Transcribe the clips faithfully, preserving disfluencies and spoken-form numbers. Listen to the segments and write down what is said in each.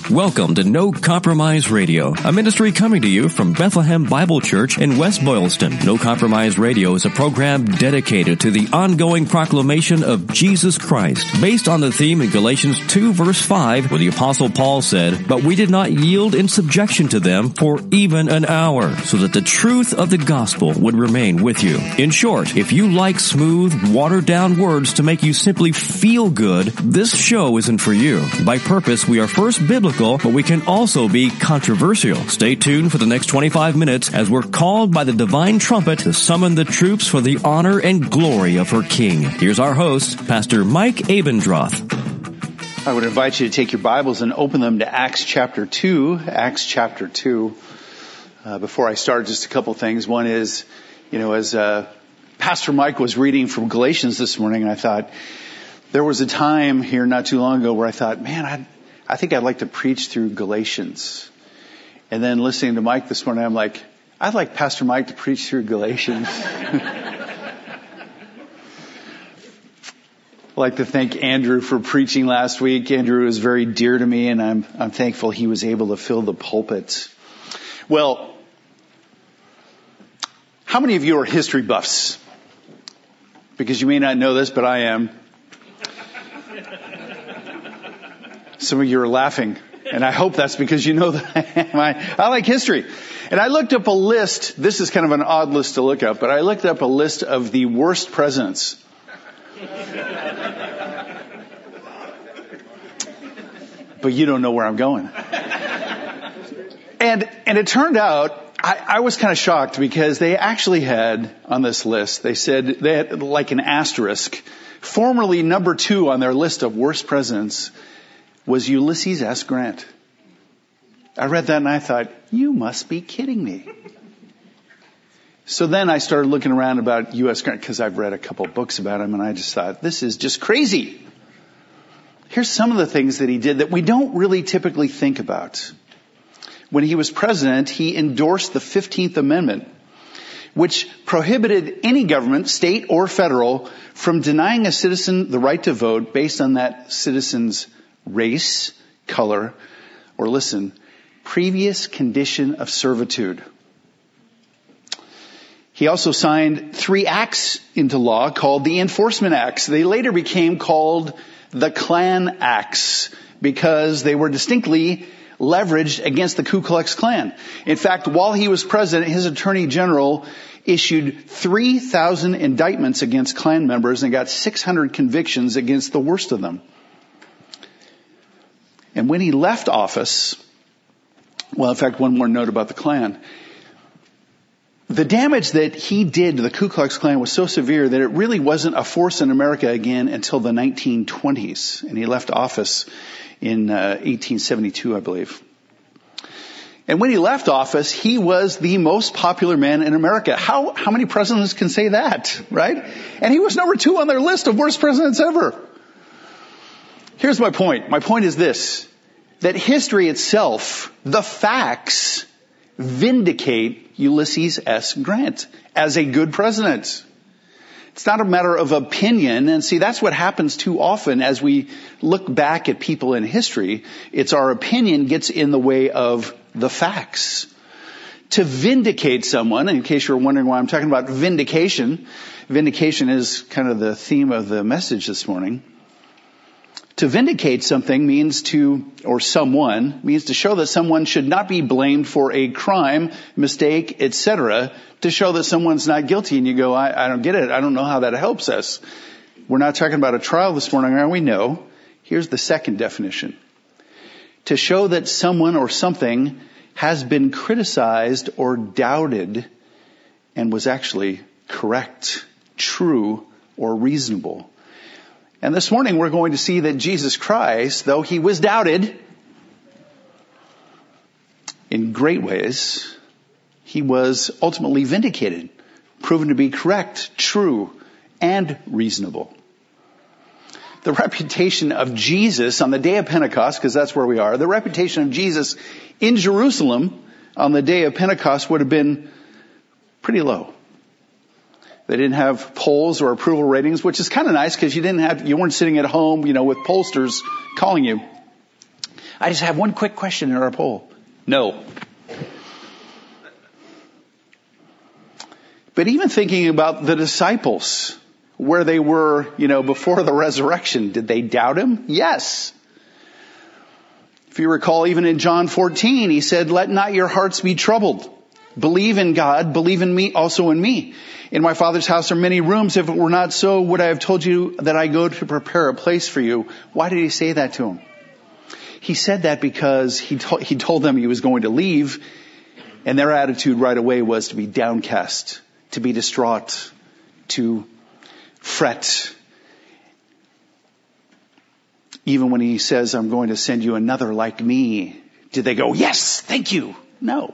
Welcome to No Compromise Radio, a ministry coming to you from Bethlehem Bible Church in West Boylston. No Compromise Radio is a program dedicated to the ongoing proclamation of Jesus Christ, based on the theme in Galatians two verse five, where the Apostle Paul said, "But we did not yield in subjection to them for even an hour, so that the truth of the gospel would remain with you." In short, if you like smooth, watered-down words to make you simply feel good, this show isn't for you. By purpose, we are first biblical, but we can also be controversial. Stay tuned for the next twenty-five minutes as we're called by the divine trumpet to summon the troops for the honor and glory of her King. Here's our host, Pastor Mike Abendroth. I would invite you to take your Bibles and open them to Acts chapter two. Acts chapter two. Uh, before I start, just a couple things. One is, you know, as uh, Pastor Mike was reading from Galatians this morning, I thought, there was a time here not too long ago where I thought, man, I'd I think I'd like to preach through Galatians. And then listening to Mike this morning, I'm like, I'd like Pastor Mike to preach through Galatians. I'd like to thank Andrew for preaching last week. Andrew is very dear to me, and I'm, I'm thankful he was able to fill the pulpit. Well, how many of you are history buffs? Because you may not know this, but I am. Some of you are laughing, and I hope that's because you know that I am. I, I like history. And I looked up a list. This is kind of an odd list to look up, but I looked up a list of the worst presidents. But you don't know where I'm going. And, and it turned out, I, I was kind of shocked because they actually had on this list, they said they had like an asterisk. Formerly number two on their list of worst presidents was Ulysses S. Grant. I read that and I thought, you must be kidding me. So then I started looking around about U S. Grant because I've read a couple books about him, and I just thought, this is just crazy. Here's some of the things that he did that we don't really typically think about. When he was president, he endorsed the fifteenth Amendment, which prohibited any government, state or federal, from denying a citizen the right to vote based on that citizen's race, color, or listen, previous condition of servitude. He also signed three acts into law called the Enforcement Acts. They later became called the Klan Acts because they were distinctly leveraged against the Ku Klux Klan. In fact, while he was president, his attorney general issued three thousand indictments against Klan members and got six hundred convictions against the worst of them. And when he left office, well, in fact, one more note about the Klan. The damage that he did to the Ku Klux Klan was so severe that it really wasn't a force in America again until the nineteen twenties. And he left office in uh, eighteen seventy-two, I believe. And when he left office, he was the most popular man in America. How, how many presidents can say that, right? And he was number two on their list of worst presidents ever. Here's my point. My point is this, that history itself, the facts, vindicate Ulysses S. Grant as a good president. It's not a matter of opinion. And see, that's what happens too often as we look back at people in history. It's our opinion gets in the way of the facts. To vindicate someone, in case you're wondering why I'm talking about vindication, vindication is kind of the theme of the message this morning. To vindicate something means to, or someone, means to show that someone should not be blamed for a crime, mistake, et cetera, to show that someone's not guilty. And you go, I, I don't get it. I don't know how that helps us. We're not talking about a trial this morning, are we? No. Here's the second definition. To show that someone or something has been criticized or doubted and was actually correct, true, or reasonable. And this morning we're going to see that Jesus Christ, though he was doubted in great ways, he was ultimately vindicated, proven to be correct, true, and reasonable. The reputation of Jesus on the day of Pentecost, because that's where we are, the reputation of Jesus in Jerusalem on the day of Pentecost would have been pretty low. They didn't have polls or approval ratings, which is kind of nice because you didn't have, you weren't sitting at home, you know, with pollsters calling you. I just have one quick question in our poll. No. But even thinking about the disciples, where they were, you know, before the resurrection, did they doubt him? Yes. If you recall, even in John fourteen, he said, let not your hearts be troubled. Believe in God, believe in me, also in me. In my Father's house are many rooms. If it were not so, would I have told you that I go to prepare a place for you? Why did he say that to him? He said that because he, to- he told them he was going to leave, and their attitude right away was to be downcast, to be distraught, to fret. Even when he says, I'm going to send you another like me, did they go, yes, thank you? No.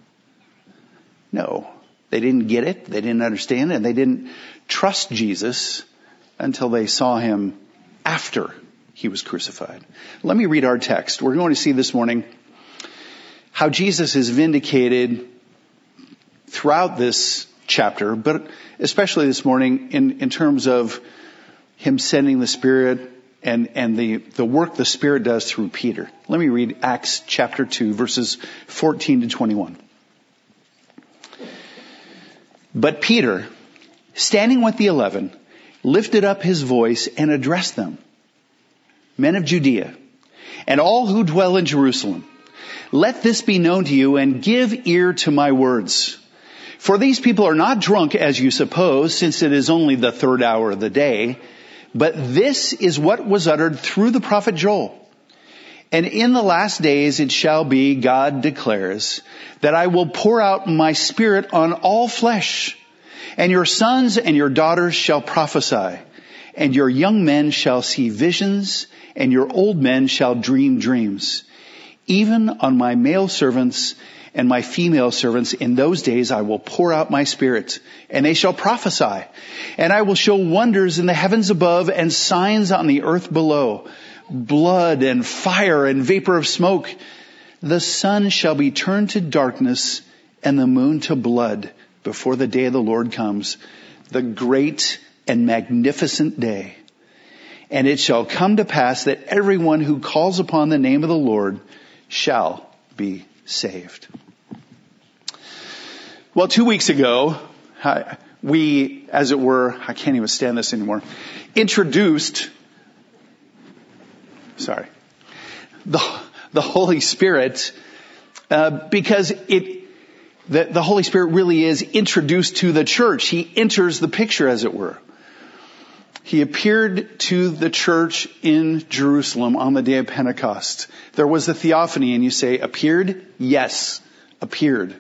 No. They didn't get it. They didn't understand it. And they didn't trust Jesus until they saw him after he was crucified. Let me read our text. We're going to see this morning how Jesus is vindicated throughout this chapter, but especially this morning in, in terms of him sending the Spirit and, and the, the work the Spirit does through Peter. Let me read Acts chapter two, verses fourteen to twenty-one. But Peter, standing with the eleven, lifted up his voice and addressed them. Men of Judea, and all who dwell in Jerusalem, let this be known to you, and give ear to my words. For these people are not drunk as you suppose, since it is only the third hour of the day. But this is what was uttered through the prophet Joel. And in the last days it shall be, God declares, that I will pour out my Spirit on all flesh. And your sons and your daughters shall prophesy. And your young men shall see visions. And your old men shall dream dreams. Even on my male servants and my female servants in those days I will pour out my Spirit, and they shall prophesy. And I will show wonders in the heavens above and signs on the earth below, blood and fire and vapor of smoke. The sun shall be turned to darkness and the moon to blood before the day of the Lord comes, the great and magnificent day. And it shall come to pass that everyone who calls upon the name of the Lord shall be saved. Well, two weeks ago, we, as it were, I can't even stand this anymore, introduced, sorry, the, the Holy Spirit, uh, because it, the, the Holy Spirit really is introduced to the church. He enters the picture, as it were. He appeared to the church in Jerusalem on the day of Pentecost. There was the theophany, and you say, appeared? Yes, appeared.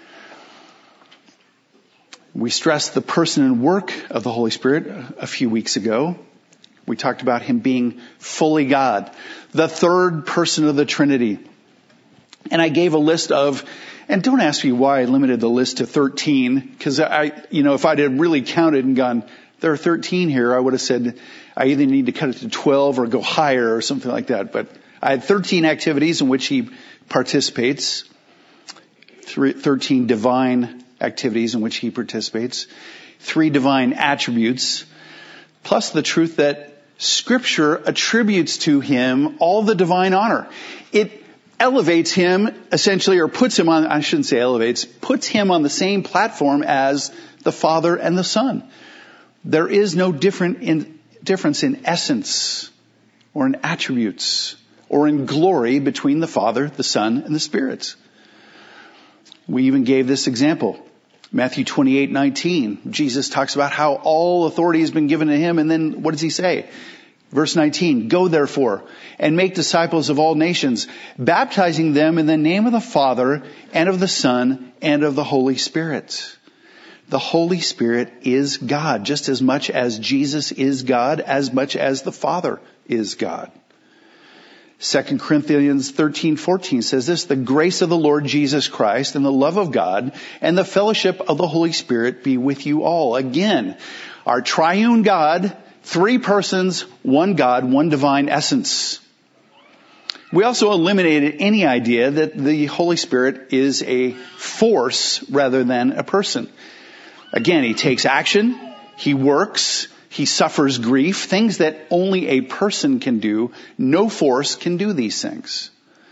We stressed the person and work of the Holy Spirit a few weeks ago. We talked about him being fully God, the third person of the Trinity. And I gave a list of, and don't ask me why I limited the list to thirteen, because I, you know, if I'd have really counted and gone, there are thirteen here, I would have said, I either need to cut it to twelve or go higher or something like that. But I had thirteen activities in which he participates, thirteen divine activities in which he participates, three divine attributes, plus the truth that Scripture attributes to him all the divine honor. It elevates him essentially, or puts him on, I shouldn't say elevates, puts him on the same platform as the Father and the Son. There is no different in, difference in essence or in attributes or in glory between the Father, the Son, and the Spirit. We even gave this example. Matthew twenty-eight nineteen. Jesus talks about how all authority has been given to him. And then what does he say? Verse nineteen, go therefore and make disciples of all nations, baptizing them in the name of the Father and of the Son and of the Holy Spirit. The Holy Spirit is God, just as much as Jesus is God, as much as the Father is God. Second Corinthians thirteen fourteen says this, the grace of the Lord Jesus Christ and the love of God and the fellowship of the Holy Spirit be with you all. Again, our triune God, three persons, one God, one divine essence. We also eliminated any idea that the Holy Spirit is a force rather than a person. Again, he takes action, he works, he suffers grief, things that only a person can do. No force can do these things.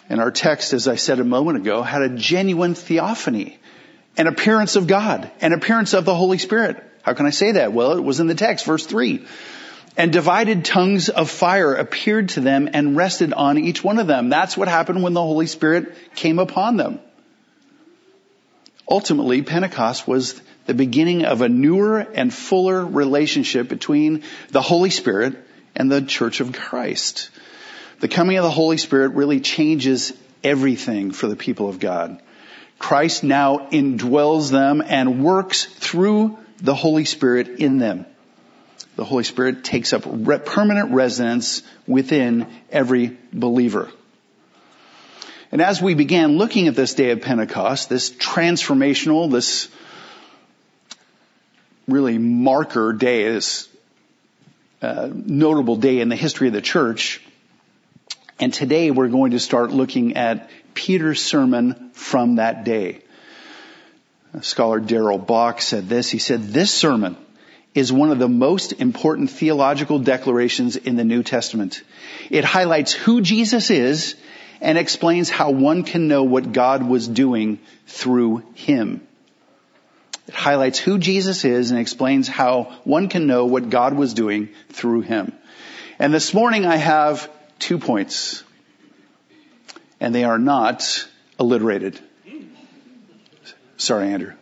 And our text, as I said a moment ago, had a genuine theophany, an appearance of God, an appearance of the Holy Spirit. How can I say that? Well, it was in the text, verse three. And divided tongues of fire appeared to them and rested on each one of them. That's what happened when the Holy Spirit came upon them. Ultimately, Pentecost was the beginning of a newer and fuller relationship between the Holy Spirit and the Church of Christ. The coming of the Holy Spirit really changes everything for the people of God. Christ now indwells them and works through the Holy Spirit in them. The Holy Spirit takes up re- permanent residence within every believer. And as we began looking at this day of Pentecost, this transformational, this really marker day, this uh, notable day in the history of the church, and today we're going to start looking at Peter's sermon from that day. Scholar Darrell Bock said this. He said, "This sermon is one of the most important theological declarations in the New Testament. It highlights who Jesus is and explains how one can know what God was doing through him." It highlights who Jesus is and explains how one can know what God was doing through him. And this morning I have two points, and they are not alliterated. Sorry, Andrew.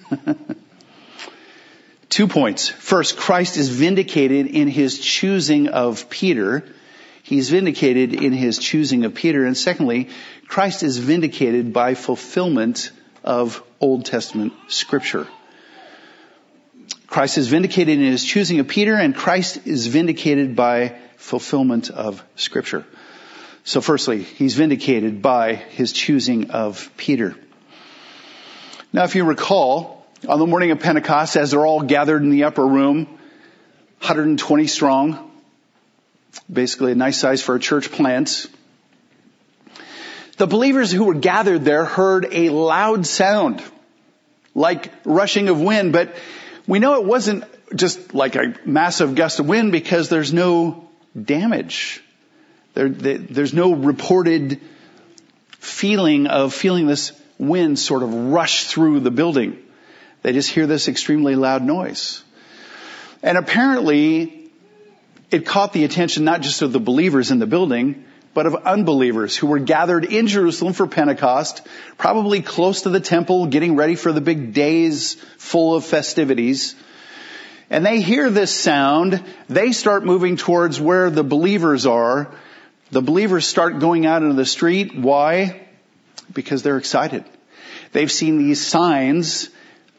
Two points. First, Christ is vindicated in his choosing of Peter. He's vindicated in his choosing of Peter. And secondly, Christ is vindicated by fulfillment of Old Testament scripture. Christ is vindicated in his choosing of Peter, and Christ is vindicated by fulfillment of scripture. So firstly, he's vindicated by his choosing of Peter. Now, if you recall, on the morning of Pentecost, as they're all gathered in the upper room, one hundred twenty strong, basically a nice size for a church plant, the believers who were gathered there heard a loud sound, like rushing of wind, but we know it wasn't just like a massive gust of wind because there's no damage. There, there's no reported feeling of feeling this wind sort of rush through the building. They just hear this extremely loud noise. And apparently, it caught the attention not just of the believers in the building, but of unbelievers who were gathered in Jerusalem for Pentecost, probably close to the temple, getting ready for the big days full of festivities. And they hear this sound. They start moving towards where the believers are. The believers start going out into the street. Why? Because they're excited. They've seen these signs,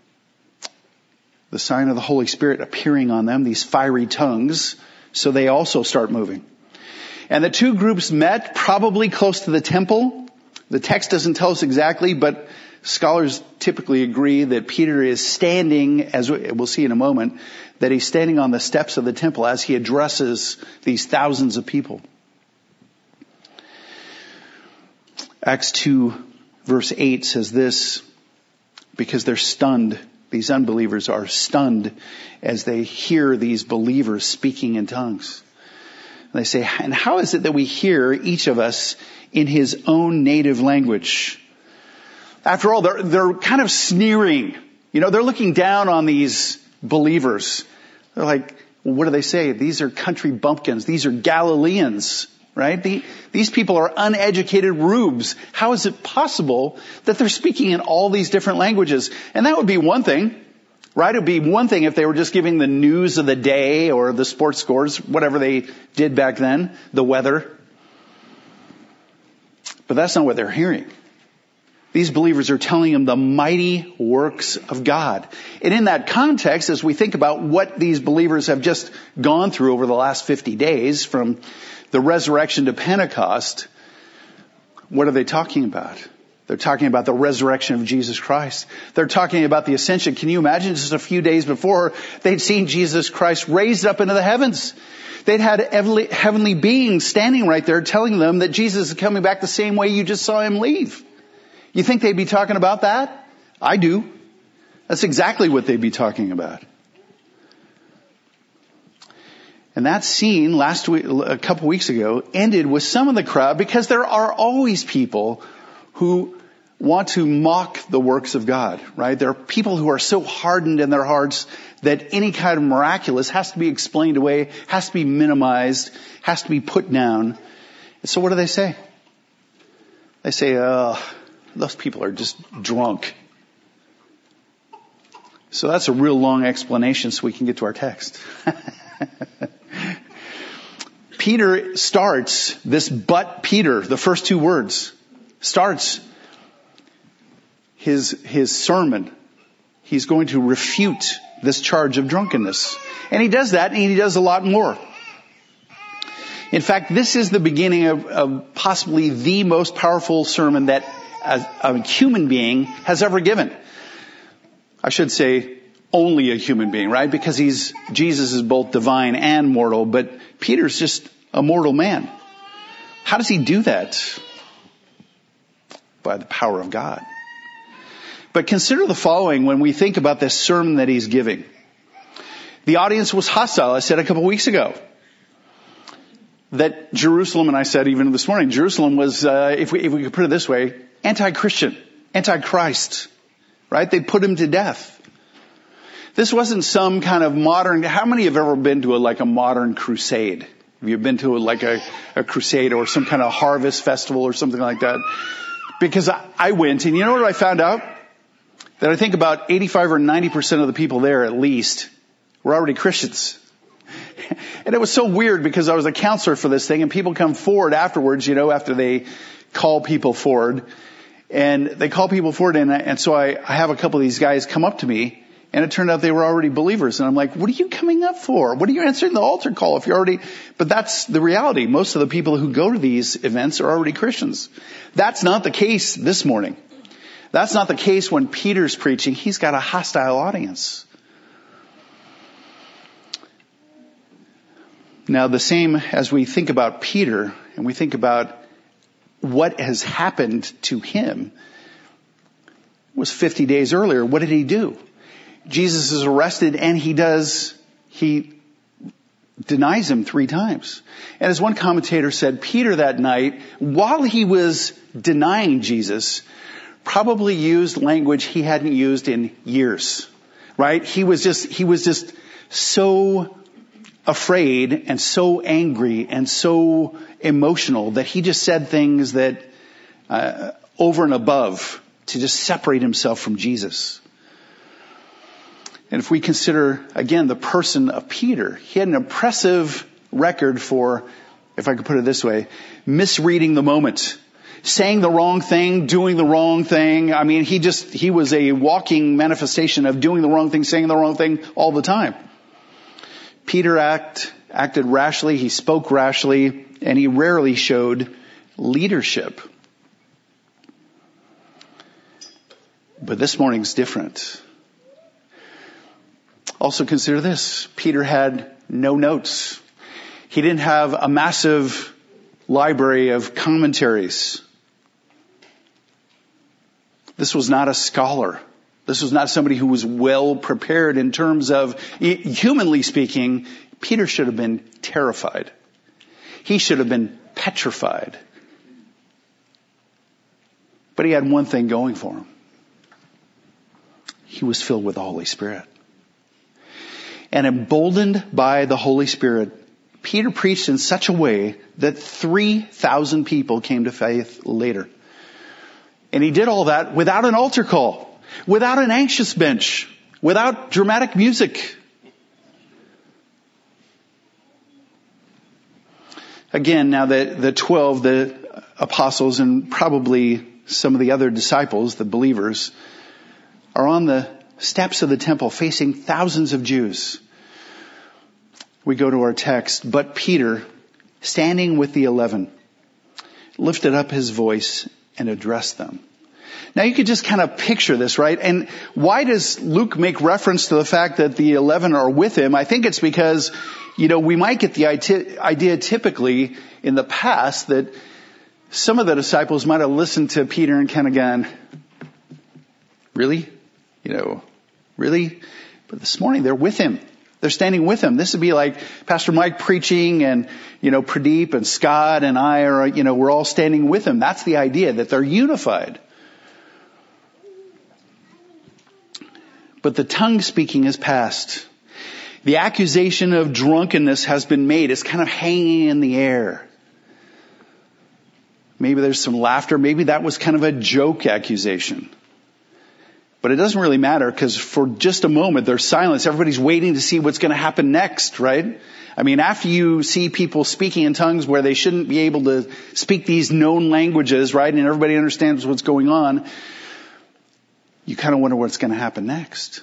the sign of the Holy Spirit appearing on them, these fiery tongues, so they also start moving. And the two groups met probably close to the temple. The text doesn't tell us exactly, but scholars typically agree that Peter is standing, as we'll see in a moment, that he's standing on the steps of the temple as he addresses these thousands of people. Acts two verse eight says this, because they're stunned. These unbelievers are stunned as they hear these believers speaking in tongues. And they say, and how is it that we hear each of us in his own native language? After all, they're, they're kind of sneering. You know, they're looking down on these believers. They're like, well, what do they say? These are country bumpkins. These are Galileans, right? The, these people are uneducated rubes. How is it possible that they're speaking in all these different languages? And that would be one thing, right? It would be one thing if they were just giving the news of the day or the sports scores, whatever they did back then, the weather. But that's not what they're hearing. These believers are telling them the mighty works of God. And in that context, as we think about what these believers have just gone through over the last fifty days, from the resurrection to Pentecost, what are they talking about? They're talking about the resurrection of Jesus Christ. They're talking about the ascension. Can you imagine just a few days before they'd seen Jesus Christ raised up into the heavens? They'd had heavenly, heavenly beings standing right there telling them that Jesus is coming back the same way you just saw him leave. You think they'd be talking about that? I do. That's exactly what they'd be talking about. And that scene last week, a couple weeks ago, ended with some of the crowd, because there are always people who want to mock the works of God, right? There are people who are so hardened in their hearts that any kind of miraculous has to be explained away, has to be minimized, has to be put down. And so what do they say? They say, oh, those people are just drunk. So that's a real long explanation so we can get to our text. Peter starts this, but Peter, the first two words, starts his, his sermon. He's going to refute this charge of drunkenness. And he does that, and he does a lot more. In fact, this is the beginning of, of possibly the most powerful sermon that a, a human being has ever given. I should say only a human being, right? Because he's, Jesus is both divine and mortal, but Peter's just a mortal man. How does he do that? By the power of God. But consider the following when we think about this sermon that he's giving. The audience was hostile. I said a couple weeks ago that Jerusalem, and I said even this morning, Jerusalem was, uh, if we, if we could put it this way, anti-Christian, anti-Christ, right? They put him to death. This wasn't some kind of modern, how many have ever been to a, like a modern crusade? Have you been to a, like a, a crusade or some kind of harvest festival or something like that? Because I, I went, and you know what I found out? That I think about eighty-five or ninety percent of the people there at least were already Christians. And it was so weird because I was a counselor for this thing, and people come forward afterwards, you know, after they call people forward. And they call people forward, and, and so I, I have a couple of these guys come up to me, and it turned out they were already believers. And I'm like, what are you coming up for? What are you answering the altar call if you're already... But that's the reality. Most of the people who go to these events are already Christians. That's not the case this morning. That's not the case when Peter's preaching. He's got a hostile audience. Now, the same as we think about Peter and we think about what has happened to him was fifty days earlier. What did he do? Jesus is arrested, and he does, he denies him three times. And as one commentator said, Peter that night, while he was denying Jesus, probably used language he hadn't used in years, right? He was just, he was just so afraid and so angry and so emotional that he just said things that, uh, over and above to just separate himself from Jesus. And if we consider, again, the person of Peter, he had an impressive record for, if I could put it this way, misreading the moment. Saying the wrong thing, doing the wrong thing. I mean, he just, he was a walking manifestation of doing the wrong thing, saying the wrong thing all the time. Peter act, acted rashly, he spoke rashly, and he rarely showed leadership. But this morning's different. Also consider this. Peter had no notes. He didn't have a massive library of commentaries. This was not a scholar. This was not somebody who was well prepared in terms of, humanly speaking, Peter should have been terrified. He should have been petrified. But he had one thing going for him. He was filled with the Holy Spirit. And emboldened by the Holy Spirit, Peter preached in such a way that three thousand people came to faith later. And he did all that without an altar call, without an anxious bench, without dramatic music. Again, now the, the twelve, the apostles, and probably some of the other disciples, the believers, are on the steps of the temple facing thousands of Jews. We go to our text. But Peter, standing with the eleven, lifted up his voice and addressed them. Now you could just kind of picture this, right? And why does Luke make reference to the fact that the eleven are with him? I think it's because, you know, we might get the idea typically in the past that some of the disciples might have listened to Peter and kind of gone, really? You know, really? But this morning they're with him. They're standing with him. This would be like Pastor Mike preaching and, you know, Pradeep and Scott and I are, you know, we're all standing with him. That's the idea, that they're unified. But the tongue speaking is past. The accusation of drunkenness has been made. It's kind of hanging in the air. Maybe there's some laughter. Maybe that was kind of a joke accusation. But it doesn't really matter, because for just a moment there's silence. Everybody's waiting to see what's going to happen next, right? I mean, after you see people speaking in tongues where they shouldn't be able to speak these known languages, right, and everybody understands what's going on, you kind of wonder what's going to happen next.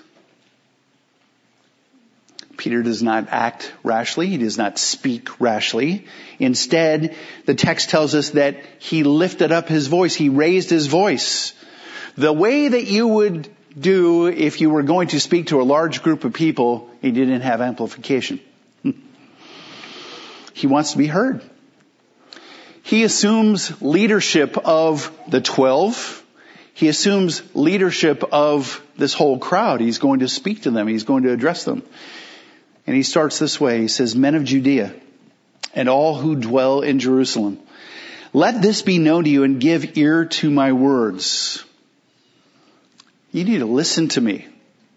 Peter does not act rashly. He does not speak rashly. Instead, the text tells us that he lifted up his voice. He raised his voice. The way that you would do if you were going to speak to a large group of people, he didn't have amplification. He wants to be heard. He assumes leadership of the twelve. He assumes leadership of this whole crowd. He's going to speak to them. He's going to address them. And he starts this way. He says, "Men of Judea and all who dwell in Jerusalem, let this be known to you and give ear to my words." You need to listen to me.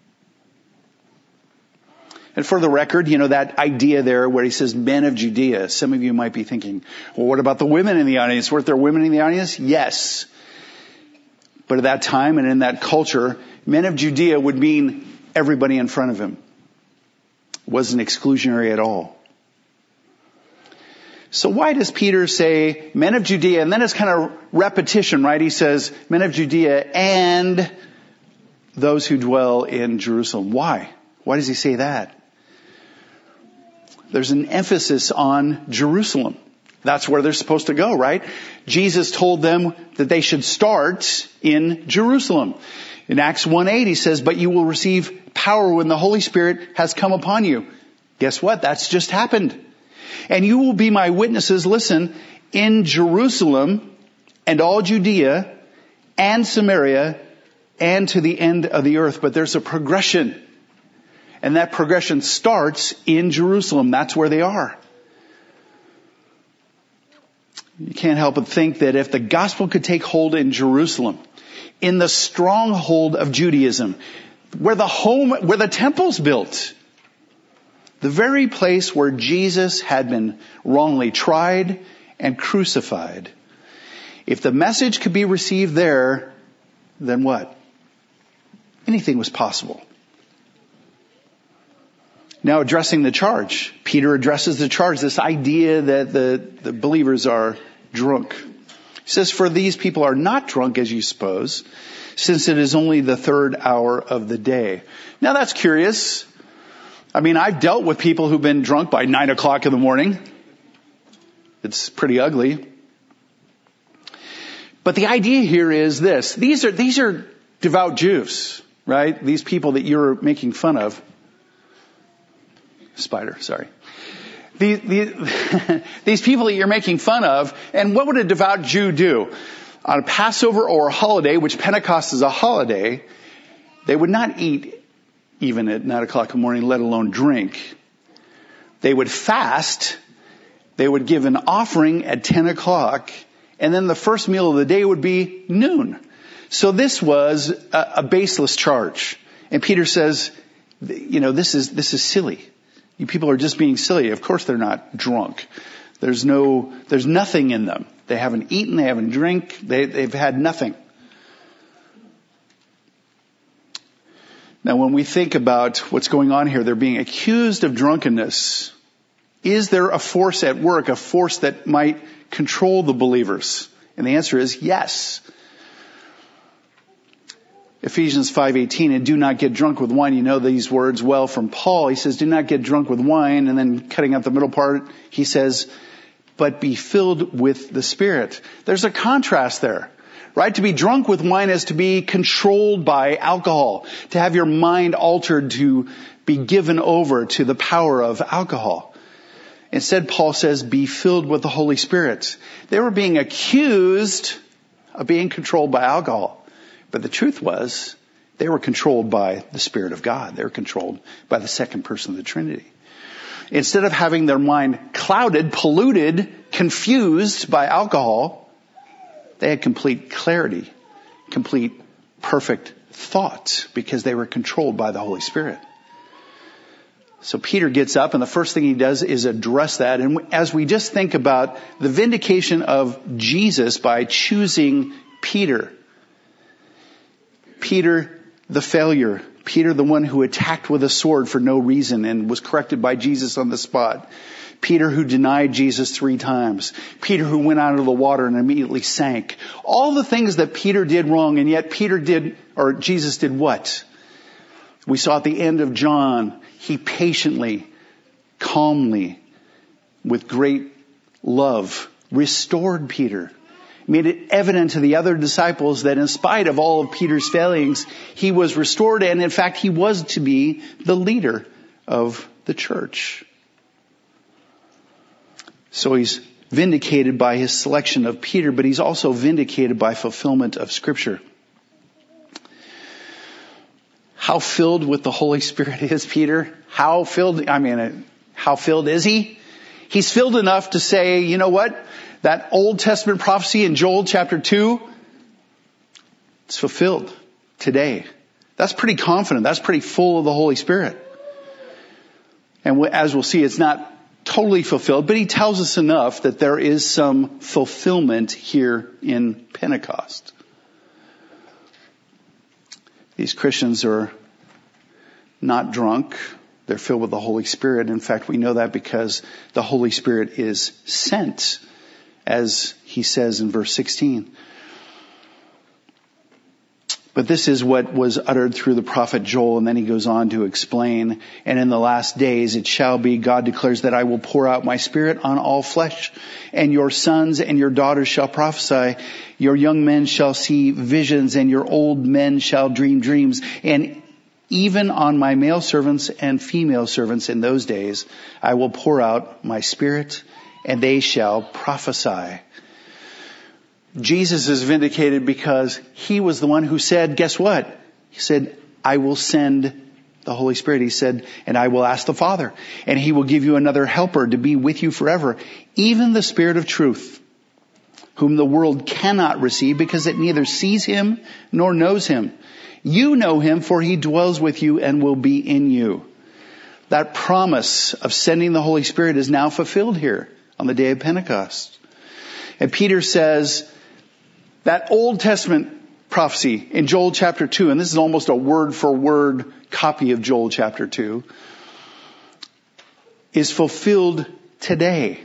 And for the record, you know, that idea there where he says men of Judea, some of you might be thinking, well, what about the women in the audience? Weren't there women in the audience? Yes. But at that time and in that culture, men of Judea would mean everybody in front of him. It wasn't exclusionary at all. So why does Peter say men of Judea? And then it's kind of repetition, right? He says men of Judea and those who dwell in Jerusalem. Why? Why does he say that? There's an emphasis on Jerusalem. That's where they're supposed to go, right? Jesus told them that they should start in Jerusalem. In Acts one eight, he says, "But you will receive power when the Holy Spirit has come upon you." Guess what? That's just happened. "And you will be my witnesses," listen, "in Jerusalem and all Judea and Samaria and to the end of the earth." But there's a progression. And that progression starts in Jerusalem. That's where they are. You can't help but think that if the gospel could take hold in Jerusalem, in the stronghold of Judaism, where the home, where the temple's built, the very place where Jesus had been wrongly tried and crucified, if the message could be received there, then what? Anything was possible. Now addressing the charge. Peter addresses the charge, this idea that the, the believers are drunk. He says, "For these people are not drunk as you suppose, since it is only the third hour of the day." Now that's curious. I mean, I've dealt with people who've been drunk by nine o'clock in the morning. It's pretty ugly. But the idea here is this. These are, these are devout Jews, right? These people that you're making fun of. Spider, sorry. These, these, these people that you're making fun of, and what would a devout Jew do? On a Passover or a holiday, which Pentecost is a holiday, they would not eat even at nine o'clock in the morning, let alone drink. They would fast. They would give an offering at ten o'clock, and then the first meal of the day would be noon. So this was a, a baseless charge. And Peter says, you know, this is, this is silly. You people are just being silly. Of course they're not drunk. There's no, there's nothing in them. They haven't eaten, they haven't drank, they, they've had nothing. Now when we think about what's going on here, they're being accused of drunkenness. Is there a force at work, a force that might control the believers? And the answer is yes. Ephesians five eighteen, "And do not get drunk with wine." You know these words well from Paul. He says, do not get drunk with wine. And then cutting out the middle part, he says, but be filled with the Spirit. There's a contrast there, right? To be drunk with wine is to be controlled by alcohol, to have your mind altered, to be given over to the power of alcohol. Instead, Paul says, be filled with the Holy Spirit. They were being accused of being controlled by alcohol. But the truth was, They were controlled by the Spirit of God. They were controlled by the second person of the Trinity. Instead of having their mind clouded, polluted, confused by alcohol, they had complete clarity, complete, perfect thought, because they were controlled by the Holy Spirit. So Peter gets up, and the first thing he does is address that. And as we just think about the vindication of Jesus by choosing Peter, Peter the failure, Peter the one who attacked with a sword for no reason and was corrected by Jesus on the spot, Peter who denied Jesus three times, Peter who went out of the water and immediately sank. All the things that Peter did wrong, and yet Peter did, or Jesus did what? We saw at the end of John, he patiently, calmly, with great love, restored Peter, made it evident to the other disciples that in spite of all of Peter's failings, he was restored, and in fact, he was to be the leader of the church. So he's vindicated by his selection of Peter, but he's also vindicated by fulfillment of Scripture. How filled with the Holy Spirit is Peter? How filled, I mean, how filled is he? He's filled enough to say, you know what? That Old Testament prophecy in Joel chapter two, it's fulfilled today. That's pretty confident. That's pretty full of the Holy Spirit. And as we'll see, it's not totally fulfilled, but he tells us enough that there is some fulfillment here in Pentecost. These Christians are not drunk. They're filled with the Holy Spirit. In fact, we know that because the Holy Spirit is sent, as he says in verse sixteen. But this is what was uttered through the prophet Joel, and then he goes on to explain, and in the last days it shall be, God declares, that I will pour out my Spirit on all flesh, and your sons and your daughters shall prophesy, your young men shall see visions, and your old men shall dream dreams, and even on my male servants and female servants in those days I will pour out my Spirit, and they shall prophesy. Jesus is vindicated because he was the one who said, guess what? He said, I will send the Holy Spirit. He said, and I will ask the Father, and he will give you another helper to be with you forever, even the Spirit of truth, whom the world cannot receive because it neither sees him nor knows him. You know him, for he dwells with you and will be in you. That promise of sending the Holy Spirit is now fulfilled here on the day of Pentecost. And Peter says that Old Testament prophecy in Joel chapter two, and this is almost a word for word copy of Joel chapter two, is fulfilled today.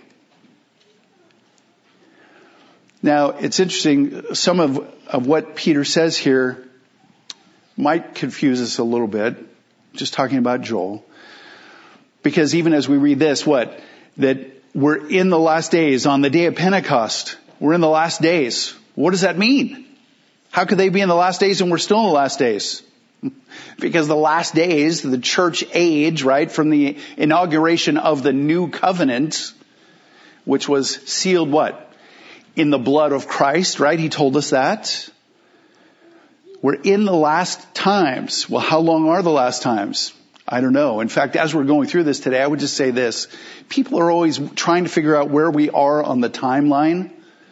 Now, it's interesting, some of, of what Peter says here might confuse us a little bit, just talking about Joel. Because even as we read this, what? That we're in the last days, on the day of Pentecost. We're in the last days. What does that mean? How could they be in the last days and we're still in the last days? Because the last days, the church age, right, from the inauguration of the new covenant, which was sealed what? In the blood of Christ, right? He told us that. We're in the last times. Well, how long are the last times? I don't know. In fact, as we're going through this today, I would just say this. People are always trying to figure out where we are on the timeline.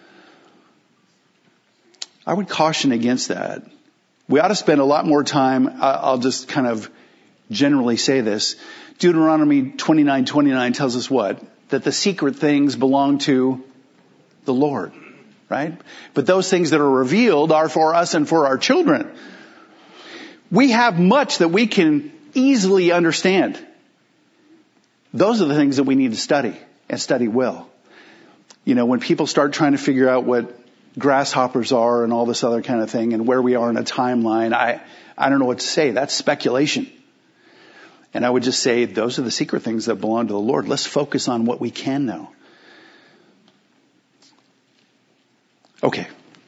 I would caution against that. We ought to spend a lot more time. I'll just kind of generally say this. Deuteronomy twenty-nine twenty-nine tells us what? That the secret things belong to the Lord, right? But those things that are revealed are for us and for our children. We have much that we can easily understand. Those are the things that we need to study and study well. You know, when people start trying to figure out what grasshoppers are and all this other kind of thing and where we are in a timeline, I, I don't know what to say. That's speculation. And I would just say those are the secret things that belong to the Lord. Let's focus on what we can know. Okay.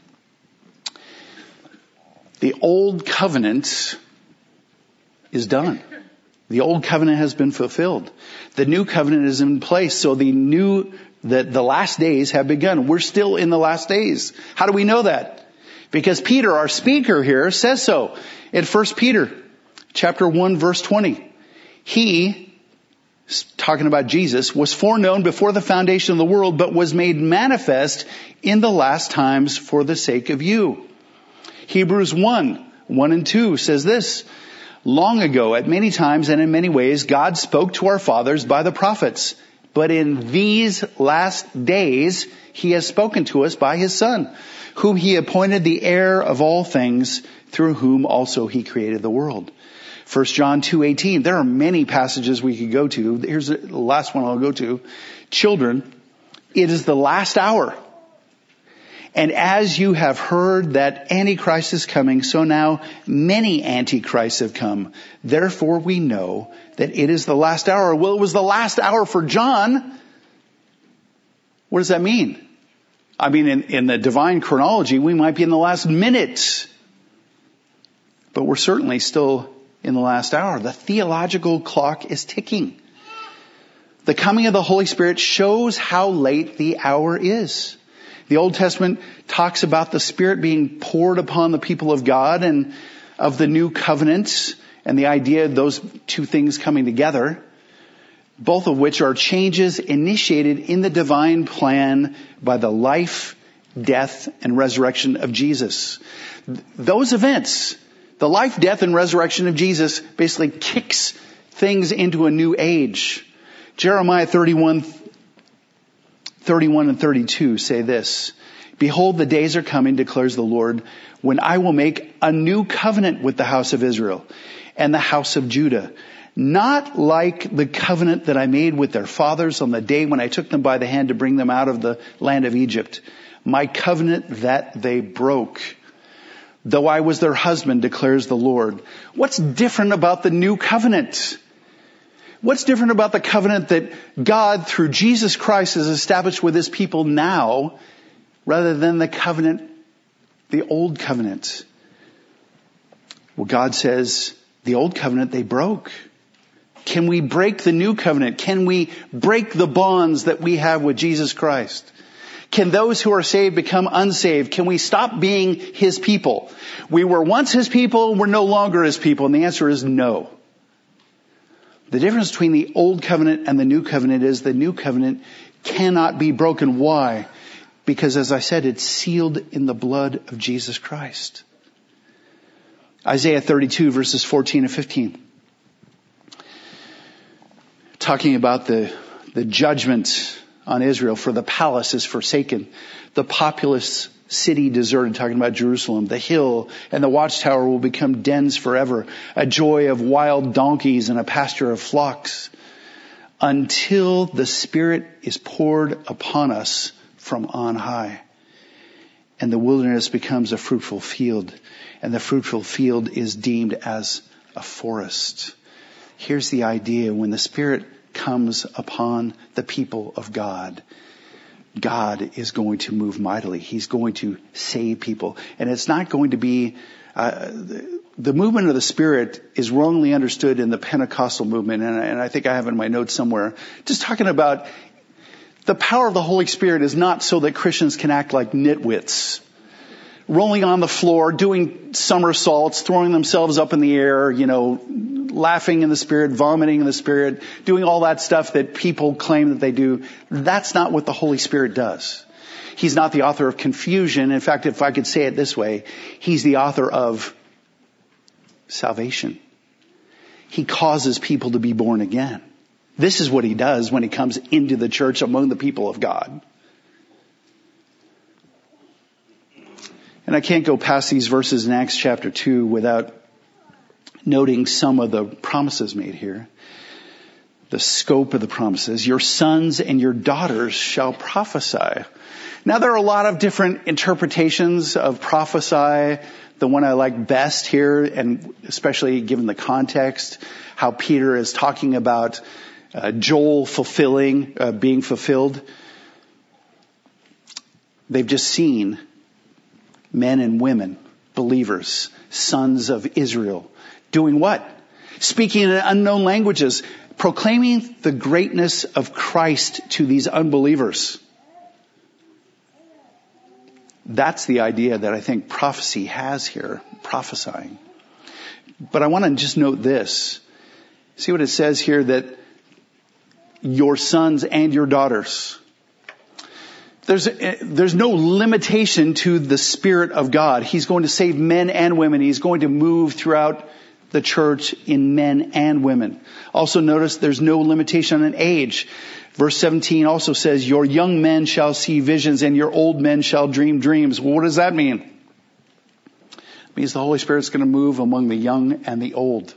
The old covenant is done. The old covenant has been fulfilled. The new covenant is in place. So the new, the, the last days have begun. We're still in the last days. How do we know that? Because Peter, our speaker here, says so in First Peter chapter one, verse twenty. He, talking about Jesus, was foreknown before the foundation of the world, but was made manifest in the last times for the sake of you. Hebrews one, one and two says this. Long ago, at many times and in many ways, God spoke to our fathers by the prophets. But in these last days, he has spoken to us by his Son, whom he appointed the heir of all things, through whom also he created the world. First John two eighteen. There are many passages we could go to. Here's the last one I'll go to. Children, it is the last hour. And as you have heard that Antichrist is coming, so now many Antichrists have come. Therefore we know that it is the last hour. Well, it was the last hour for John. What does that mean? I mean, in, in the divine chronology, we might be in the last minute. But we're certainly still in the last hour. The theological clock is ticking. The coming of the Holy Spirit shows how late the hour is. The Old Testament talks about the Spirit being poured upon the people of God and of the new covenants and the idea of those two things coming together, both of which are changes initiated in the divine plan by the life, death, and resurrection of Jesus. Those events, the life, death, and resurrection of Jesus, basically kicks things into a new age. Jeremiah thirty-one, thirty-one and thirty-two say this. Behold, the days are coming, declares the Lord, when I will make a new covenant with the house of Israel and the house of Judah. Not like the covenant that I made with their fathers on the day when I took them by the hand to bring them out of the land of Egypt. My covenant that they broke. Though I was their husband, declares the Lord. What's different about the new covenant? What's different about the covenant that God, through Jesus Christ, has established with his people now, rather than the covenant, the old covenant? Well, God says, the old covenant they broke. Can we break the new covenant? Can we break the bonds that we have with Jesus Christ? Can those who are saved become unsaved? Can we stop being his people? We were once his people, we're no longer his people. And the answer is no. The difference between the old covenant and the new covenant is the new covenant cannot be broken. Why? Because, as I said, it's sealed in the blood of Jesus Christ. Isaiah thirty-two, verses fourteen and fifteen. Talking about the, the judgment on Israel, for the palace is forsaken, the populous city deserted, talking about Jerusalem. The hill and the watchtower will become dens forever, a joy of wild donkeys and a pasture of flocks, until the Spirit is poured upon us from on high. And the wilderness becomes a fruitful field, and the fruitful field is deemed as a forest. Here's the idea. When the Spirit comes upon the people of God, God is going to move mightily. He's going to save people. And it's not going to be, uh, the, the movement of the Spirit is wrongly understood in the Pentecostal movement. And, and I think I have it in my notes somewhere, just talking about the power of the Holy Spirit is not so that Christians can act like nitwits, rolling on the floor, doing somersaults, throwing themselves up in the air, you know, laughing in the Spirit, vomiting in the Spirit, doing all that stuff that people claim that they do. That's not what the Holy Spirit does. He's not the author of confusion. In fact, if I could say it this way, he's the author of salvation. He causes people to be born again. This is what he does when he comes into the church among the people of God. And I can't go past these verses in Acts chapter two without noting some of the promises made here. The scope of the promises. Your sons and your daughters shall prophesy. Now there are a lot of different interpretations of prophesy. The one I like best here, and especially given the context, how Peter is talking about uh, Joel fulfilling, uh, being fulfilled. They've just seen men and women, believers, sons of Israel, doing what? Speaking in unknown languages, proclaiming the greatness of Christ to these unbelievers. That's the idea that I think prophecy has here, prophesying. But I want to just note this. See what it says here, that your sons and your daughters. There's, there's no limitation to the Spirit of God. He's going to save men and women. He's going to move throughout the church in men and women. Also notice there's no limitation on age. Verse seventeen also says, your young men shall see visions and your old men shall dream dreams. Well, what does that mean? It means the Holy Spirit's going to move among the young and the old.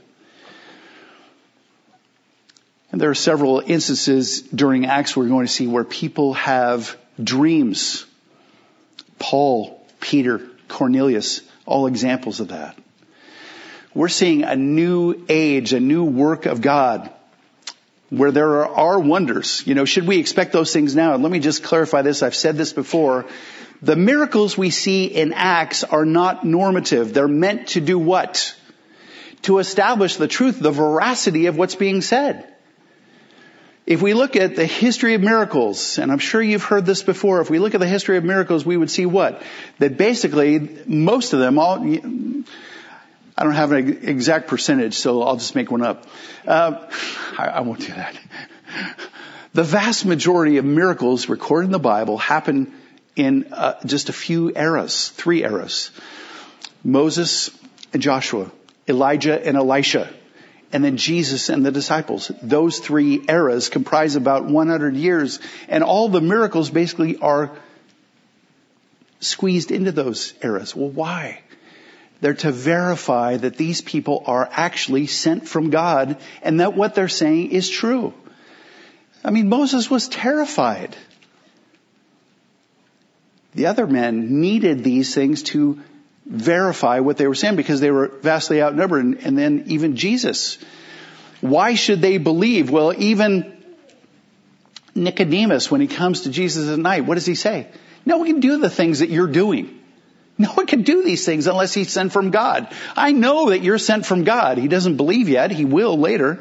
And there are several instances during Acts we're going to see where people have dreams. Paul, Peter, Cornelius, all examples of that. We're seeing a new age, a new work of God where there are wonders. You know, should we expect those things now? And let me just clarify this. I've said this before. The miracles we see in Acts are not normative. They're meant to do what? To establish the truth, the veracity of what's being said. If we look at the history of miracles, and I'm sure you've heard this before, if we look at the history of miracles, we would see what? That basically, most of them, all, I don't have an exact percentage, so I'll just make one up. Uh, I, I won't do that. The vast majority of miracles recorded in the Bible happen in uh, just a few eras, three eras. Moses and Joshua, Elijah and Elisha, and then Jesus and the disciples. Those three eras comprise about one hundred years, and all the miracles basically are squeezed into those eras. Well, why? They're to verify that these people are actually sent from God and that what they're saying is true. I mean, Moses was terrified. The other men needed these things to verify what they were saying because they were vastly outnumbered. And, and then even Jesus. Why should they believe? Well, even Nicodemus, when he comes to Jesus at night, what does he say? No one can do the things that you're doing. No one can do these things unless he's sent from God. I know that you're sent from God. He doesn't believe yet. He will later.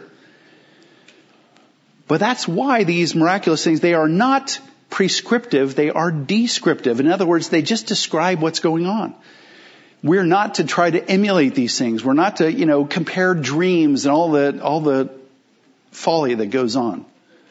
But that's why these miraculous things, they are not prescriptive. They are descriptive. In other words, they just describe what's going on. We're not to try to emulate these things. We're not to, you know, compare dreams and all the, all the folly that goes on.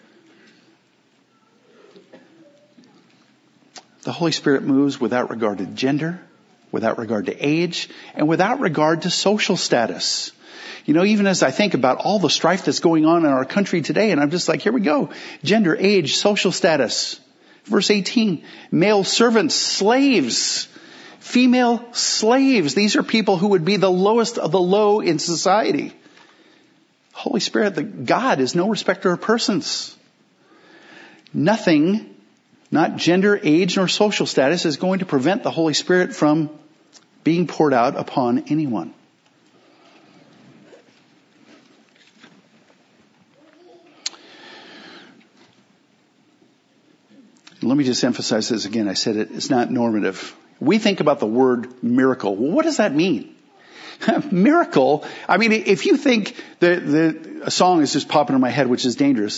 The Holy Spirit moves without regard to gender, without regard to age, and without regard to social status. You know, even as I think about all the strife that's going on in our country today, and I'm just like, here we go. Gender, age, social status. Verse eighteen, male servants, slaves. Female slaves. These are people who would be the lowest of the low in society. Holy Spirit, the God is no respecter of persons. Nothing, not gender, age, nor social status, is going to prevent the Holy Spirit from being poured out upon anyone. Let me just emphasize this again. I said it, it's not normative. We think about the word miracle. Well, what does that mean? Miracle, I mean, if you think the, the a song is just popping in my head, which is dangerous.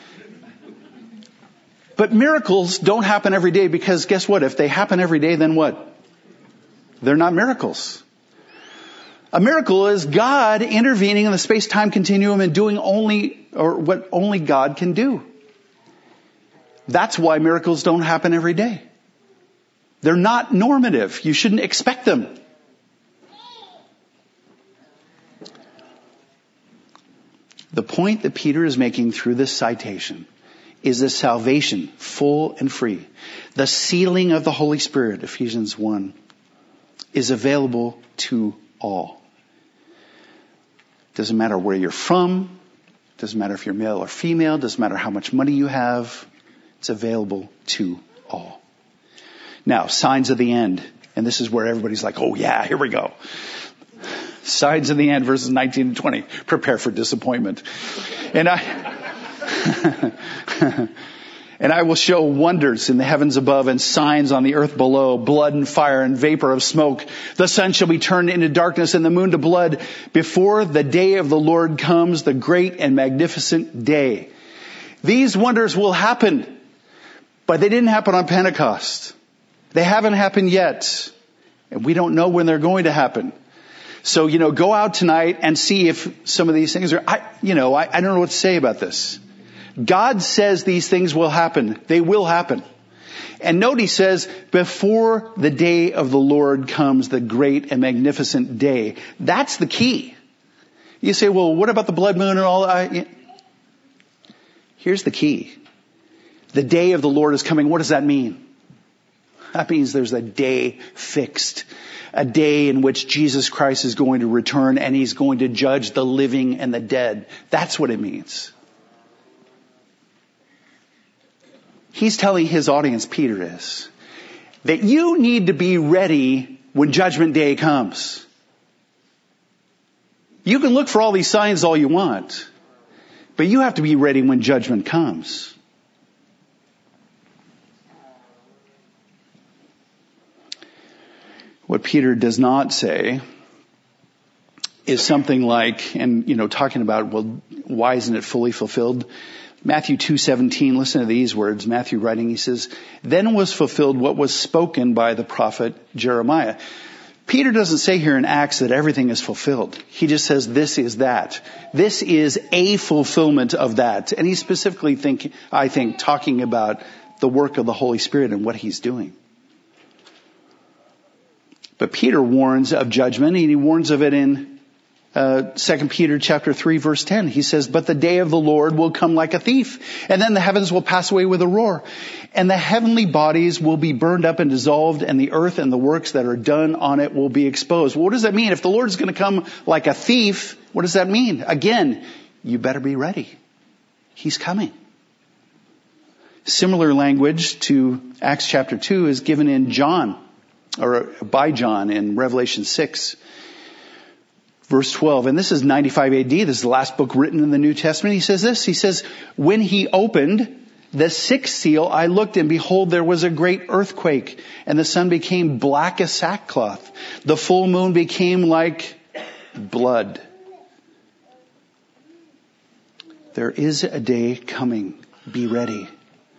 But miracles don't happen every day because guess what? If they happen every day, then what? They're not miracles. A miracle is God intervening in the space-time continuum and doing only, or what only God can do. That's why miracles don't happen every day. They're not normative. You shouldn't expect them. The point that Peter is making through this citation is that salvation, full and free, the sealing of the Holy Spirit, Ephesians one, is available to all. Doesn't matter where you're from. Doesn't matter if you're male or female. Doesn't matter how much money you have. It's available to all. Now, signs of the end. And this is where everybody's like, oh yeah, here we go. Signs of the end, verses nineteen and twenty. Prepare for disappointment. And I, and I will show wonders in the heavens above and signs on the earth below, blood and fire and vapor of smoke. The sun shall be turned into darkness and the moon to blood before the day of the Lord comes, the great and magnificent day. These wonders will happen, but they didn't happen on Pentecost. They haven't happened yet. And we don't know when they're going to happen. So, you know, go out tonight and see if some of these things are, I, you know, I, I don't know what to say about this. God says these things will happen. They will happen. And note he says, before the day of the Lord comes, the great and magnificent day. That's the key. You say, well, what about the blood moon and all that? Here's the key. The day of the Lord is coming. What does that mean? That means there's a day fixed. A day in which Jesus Christ is going to return and he's going to judge the living and the dead. That's what it means. He's telling his audience, Peter is, that you need to be ready when judgment day comes. You can look for all these signs all you want, but you have to be ready when judgment comes. What Peter does not say is something like, and, you know, talking about, well, why isn't it fully fulfilled? Matthew two seventeen, listen to these words. Matthew writing, he says, then was fulfilled what was spoken by the prophet Jeremiah. Peter doesn't say here in Acts that everything is fulfilled. He just says this is that. This is a fulfillment of that. And he's specifically, think, I think, talking about the work of the Holy Spirit and what he's doing. But Peter warns of judgment, and he warns of it in Uh, Second Peter chapter three verse ten. He says, but the day of the Lord will come like a thief, and then the heavens will pass away with a roar, and the heavenly bodies will be burned up and dissolved, and the earth and the works that are done on it will be exposed. Well, what does that mean? If the Lord is going to come like a thief, what does that mean? Again, you better be ready. He's coming. Similar language to Acts chapter two is given in John, or by John in Revelation six. Verse twelve, and this is ninety-five A D. This is the last book written in the New Testament. He says this, he says, when he opened the sixth seal, I looked and behold, there was a great earthquake, and the sun became black as sackcloth. The full moon became like blood. There is a day coming. Be ready.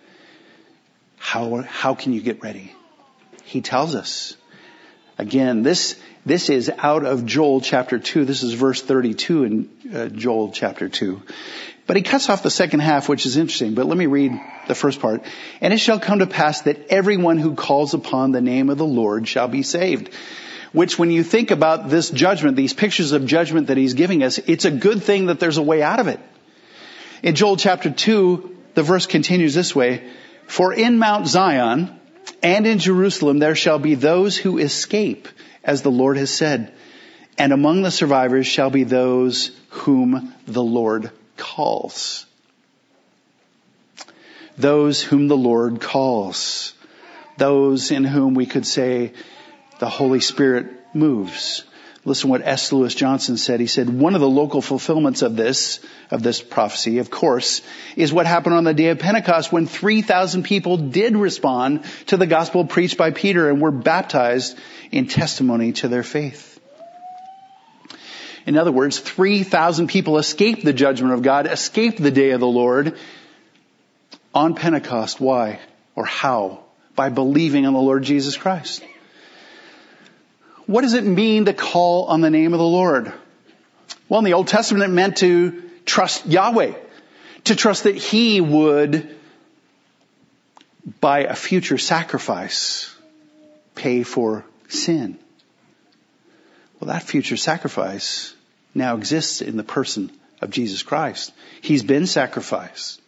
How, how can you get ready? He tells us. Again, this This is out of Joel chapter two. This is verse thirty-two in uh, Joel chapter two. But he cuts off the second half, which is interesting. But let me read the first part. And it shall come to pass that everyone who calls upon the name of the Lord shall be saved. Which, when you think about this judgment, these pictures of judgment that he's giving us, it's a good thing that there's a way out of it. In Joel chapter two, the verse continues this way. For in Mount Zion and in Jerusalem there shall be those who escape, as the Lord has said. And among the survivors shall be those whom the Lord calls. Those whom the Lord calls. Those in whom we could say the Holy Spirit moves. Listen what S. Lewis Johnson said. He said, one of the local fulfillments of this, of this prophecy, of course, is what happened on the day of Pentecost when three thousand people did respond to the gospel preached by Peter and were baptized in testimony to their faith. In other words, three thousand people escaped the judgment of God, escaped the day of the Lord on Pentecost. Why? Or how? By believing on the Lord Jesus Christ. What does it mean to call on the name of the Lord? Well, in the Old Testament, it meant to trust Yahweh, to trust that He would, by a future sacrifice, pay for sin. Well, that future sacrifice now exists in the person of Jesus Christ. He's been sacrificed.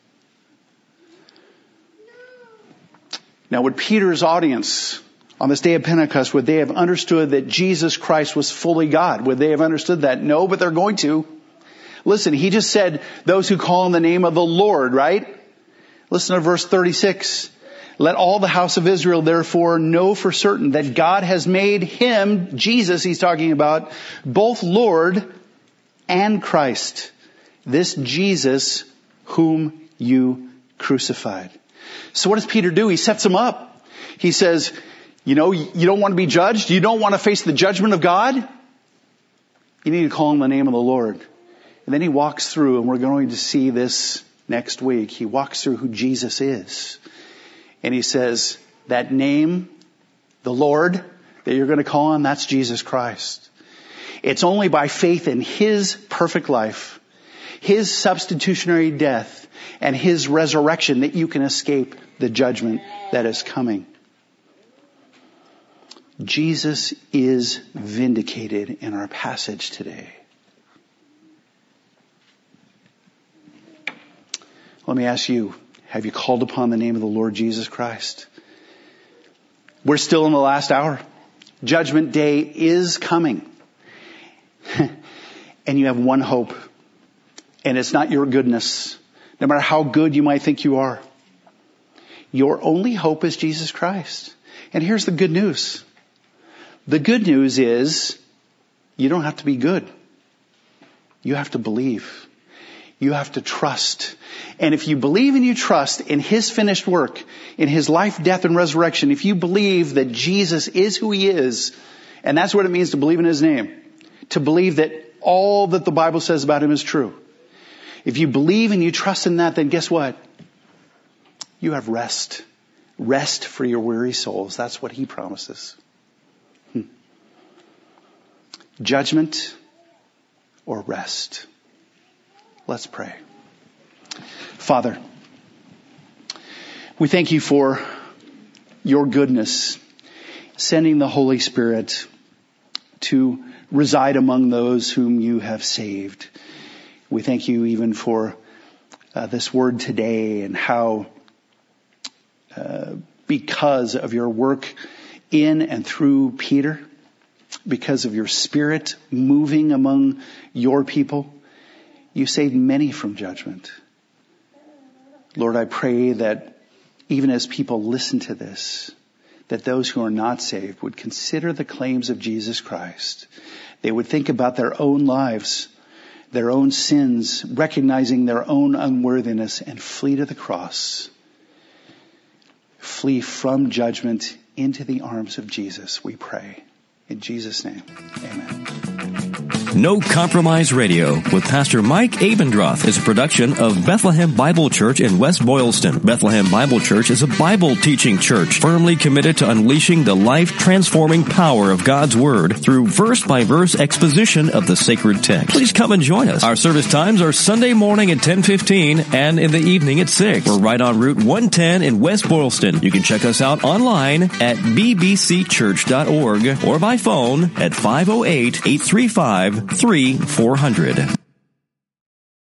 Now, would Peter's audience on this day of Pentecost, would they have understood that Jesus Christ was fully God? Would they have understood that? No, but they're going to. Listen, he just said, those who call on the name of the Lord, right? Listen to verse thirty-six. Let all the house of Israel therefore know for certain that God has made him, Jesus he's talking about, both Lord and Christ. This Jesus whom you crucified. So what does Peter do? He sets him up. He says, you know, you don't want to be judged. You don't want to face the judgment of God. You need to call on the name of the Lord. And then he walks through, and we're going to see this next week. He walks through who Jesus is. And he says, that name The Lord that you're going to call on, that's Jesus Christ. It's only by faith in His perfect life, His substitutionary death, and His resurrection that you can escape the judgment that is coming. Jesus is vindicated in our passage today. Let me ask you, have you called upon the name of the Lord Jesus Christ? We're still in the last hour. Judgment Day is coming. And you have one hope. And it's not your goodness. No matter how good you might think you are. Your only hope is Jesus Christ. And here's the good news. The good news is you don't have to be good. You have to believe. You have to trust. And if you believe and you trust in His finished work, in His life, death, and resurrection, if you believe that Jesus is who He is, and that's what it means to believe in His name, to believe that all that the Bible says about Him is true. If you believe and you trust in that, then guess what? You have rest. Rest for your weary souls. That's what He promises. Hmm. Judgment or rest. Let's pray. Father, we thank You for Your goodness, sending the Holy Spirit to reside among those whom You have saved. We thank You even for uh, this word today and how uh, because of Your work in and through Peter, because of Your Spirit moving among Your people, You saved many from judgment. Lord, I pray that even as people listen to this, that those who are not saved would consider the claims of Jesus Christ. They would think about their own lives, their own sins, recognizing their own unworthiness, and flee to the cross. Flee from judgment into the arms of Jesus, we pray. In Jesus' name, amen. No Compromise Radio with Pastor Mike Abendroth is a production of Bethlehem Bible Church in West Boylston. Bethlehem Bible Church is a Bible teaching church firmly committed to unleashing the life-transforming power of God's Word through verse-by-verse exposition of the sacred text. Please come and join us. Our service times are Sunday morning at ten fifteen and in the evening at six. We're right on Route one ten in West Boylston. You can check us out online at b b c church dot org or by phone at five oh eight, eight three five, three four zero zero.